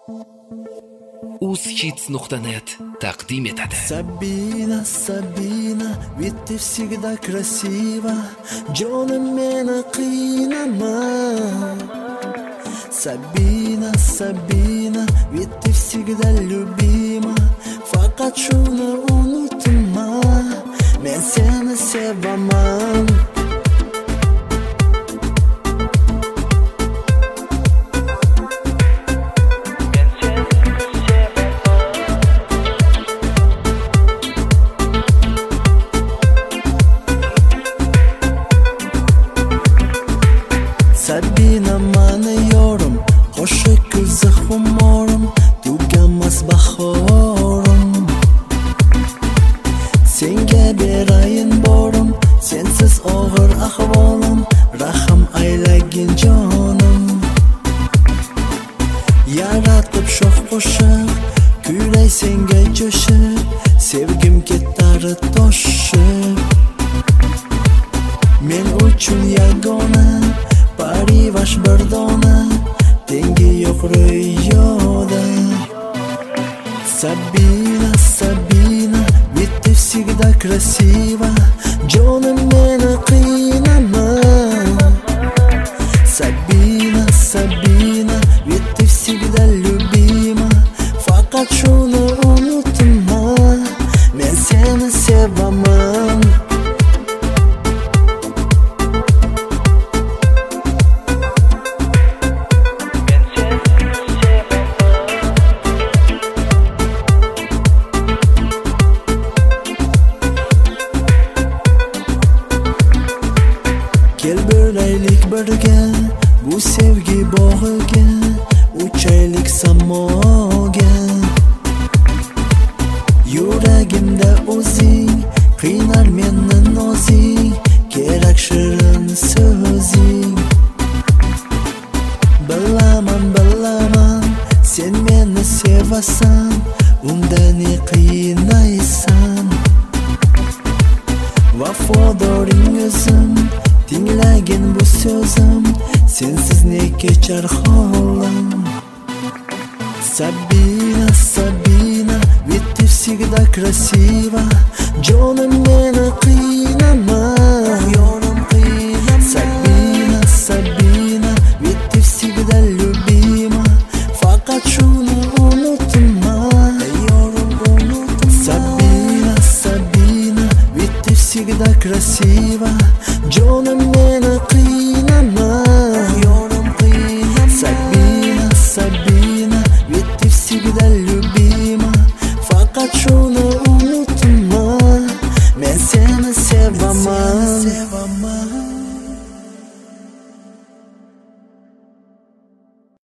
uzhits.net taqdim etadi. Sabina, Sabina, ведь ты всегда красива, Джоном меня қинама. Sabina, Sabina, ведь ты всегда любима, faqat shuni unutma, men seni sevaman. Sabina mani yorim, qo'shiq ko'zi xumorim, tuganmas bahorim. Senga berayin borim, sensiz og'ir ahvolim, rahim aylagin jonim. Yaratib shoh qo'shiq, kuylay senga jo'shib, sevgim ketar toshib. Men uchun yagona Parivash bir dona, tengi yo'q ro'yoda. Sabina, Sabina, ведь ты всегда красива, jonim meni qiynama. Sabina, Sabina, ведь ты всегда любима, faqat shuni unutma, men seni sevaman. Kel bo'laylik birga, bu sevgi bog'iga, uchaylik samoga. Yuragimda o'zing, qiynar meni nozing, kerak shirin so'zing. Bilaman, bilaman, sen meni sevasan, unda ne qiynaysan. Vafodoring o'zim, tinglagin bu so'zim, sensiz ne kechar holim. Sabina, Sabina, ведь ты всегда красива, jonim meni qiynama.